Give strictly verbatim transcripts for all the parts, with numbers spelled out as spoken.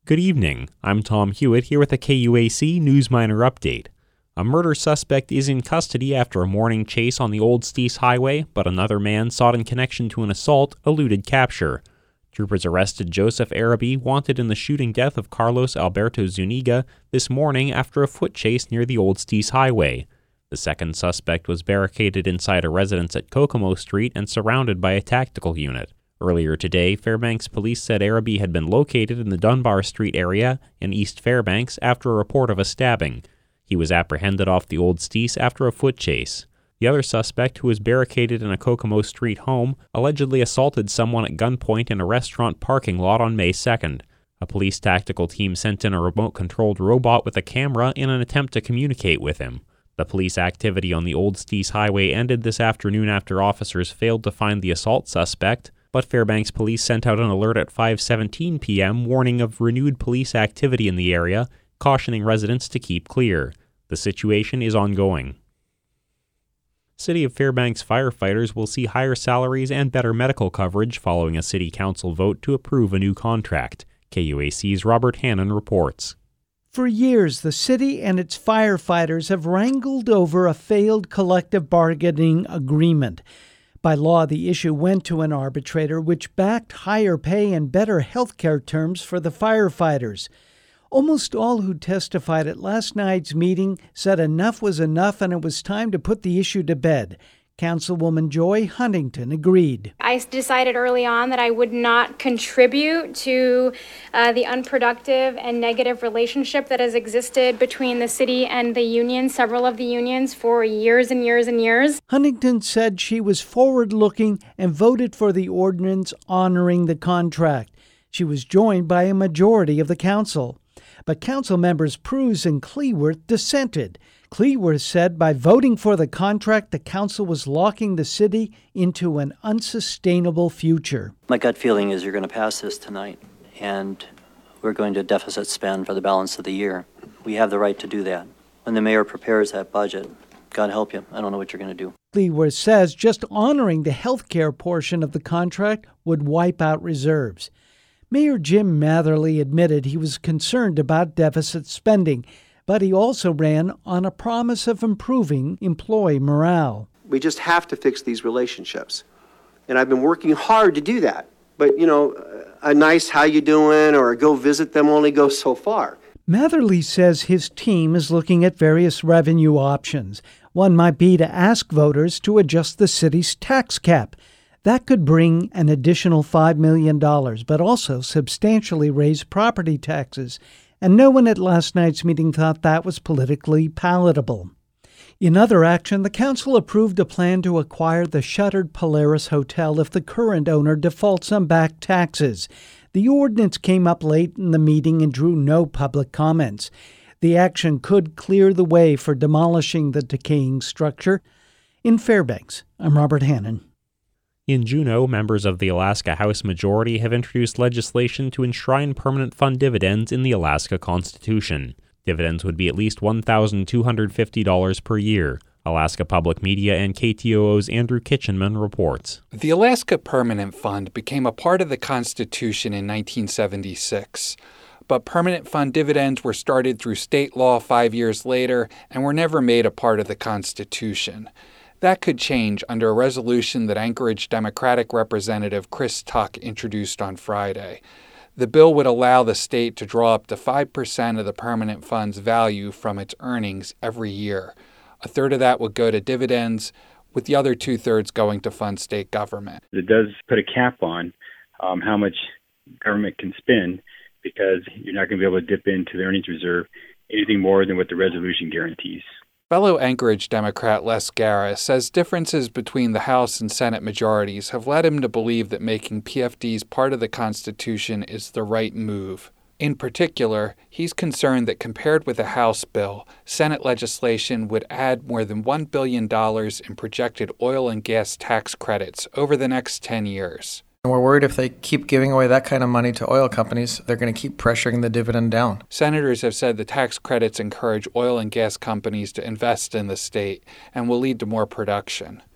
Good evening. I'm Tom Hewitt here with a K U A C Newsminer update. A murder suspect is in custody after a morning chase on the Old Steese Highway, but another man sought in connection to an assault eluded capture. Troopers arrested Joseph Araby, wanted in the shooting death of Carlos Alberto Zuniga, this morning after a foot chase near the Old Steese Highway. The second suspect was barricaded inside a residence at Kokomo Street and surrounded by a tactical unit. Earlier today, Fairbanks police said Araby had been located in the Dunbar Street area in East Fairbanks after a report of a stabbing. He was apprehended off the Old Steese after a foot chase. The other suspect, who was barricaded in a Kokomo Street home, allegedly assaulted someone at gunpoint in a restaurant parking lot on May second. A police tactical team sent in a remote-controlled robot with a camera in an attempt to communicate with him. The police activity on the Old Steese Highway ended this afternoon after officers failed to find the assault suspect, but Fairbanks police sent out an alert at five seventeen p.m. warning of renewed police activity in the area, cautioning residents to keep clear. The situation is ongoing. City of Fairbanks firefighters will see higher salaries and better medical coverage following a city council vote to approve a new contract. K U A C's Robert Hannon reports. For years, the city and its firefighters have wrangled over a failed collective bargaining agreement. By law, the issue went to an arbitrator which backed higher pay and better health care terms for the firefighters. Almost all who testified at last night's meeting said enough was enough and it was time to put the issue to bed. Councilwoman Joy Huntington agreed. I decided early on that I would not contribute to uh, the unproductive and negative relationship that has existed between the city and the union, several of the unions, for years and years and years. Huntington said she was forward-looking and voted for the ordinance honoring the contract. She was joined by a majority of the council. But council members Pruse and Cleworth dissented. Cleworth said by voting for the contract, the council was locking the city into an unsustainable future. My gut feeling is you're going to pass this tonight, and we're going to deficit spend for the balance of the year. We have the right to do that. When the mayor prepares that budget, God help you, I don't know what you're going to do. Cleworth says just honoring the health care portion of the contract would wipe out reserves. Mayor Jim Matherly admitted he was concerned about deficit spending, but he also ran on a promise of improving employee morale. We just have to fix these relationships. And I've been working hard to do that. But, you know, a nice how you doing or go visit them only goes so far. Matherly says his team is looking at various revenue options. One might be to ask voters to adjust the city's tax cap. That could bring an additional five million dollars, but also substantially raise property taxes. And no one at last night's meeting thought that was politically palatable. In other action, the council approved a plan to acquire the shuttered Polaris Hotel if the current owner defaults on back taxes. The ordinance came up late in the meeting and drew no public comments. The action could clear the way for demolishing the decaying structure. In Fairbanks, I'm Robert Hannon. In Juneau, members of the Alaska House majority have introduced legislation to enshrine permanent fund dividends in the Alaska Constitution. Dividends would be at least one thousand two hundred fifty dollars per year. Alaska Public Media and K T O O's Andrew Kitchenman reports. The Alaska Permanent Fund became a part of the Constitution in nineteen seventy-six. But permanent fund dividends were started through state law five years later and were never made a part of the Constitution. That could change under a resolution that Anchorage Democratic Representative Chris Tuck introduced on Friday. The bill would allow the state to draw up to five percent of the permanent fund's value from its earnings every year. A third of that would go to dividends, with the other two-thirds going to fund state government. It does put a cap on um, how much government can spend, because you're not going to be able to dip into the earnings reserve anything more than what the resolution guarantees. Fellow Anchorage Democrat Les Gara says differences between the House and Senate majorities have led him to believe that making P F Ds part of the Constitution is the right move. In particular, he's concerned that compared with the House bill, Senate legislation would add more than one billion dollars in projected oil and gas tax credits over the next ten years. We're worried if they keep giving away that kind of money to oil companies, they're going to keep pressuring the dividend down. Senators have said the tax credits encourage oil and gas companies to invest in the state and will lead to more production.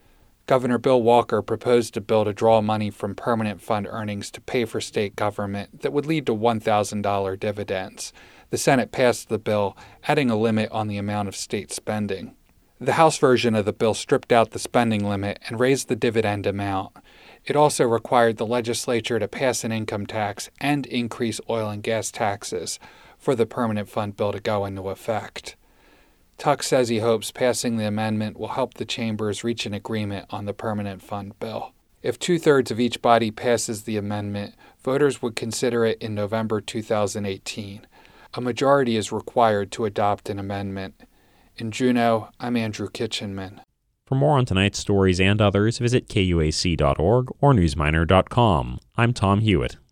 Governor Bill Walker proposed a bill to draw money from permanent fund earnings to pay for state government that would lead to one thousand dollars dividends. The Senate passed the bill, adding a limit on the amount of state spending. The House version of the bill stripped out the spending limit and raised the dividend amount. It also required the legislature to pass an income tax and increase oil and gas taxes for the permanent fund bill to go into effect. Tuck says he hopes passing the amendment will help the chambers reach an agreement on the permanent fund bill. If two-thirds of each body passes the amendment, voters would consider it in November two thousand eighteen. A majority is required to adopt an amendment. In Juneau, I'm Andrew Kitchenman. For more on tonight's stories and others, visit K U A C dot org or newsminer dot com. I'm Tom Hewitt.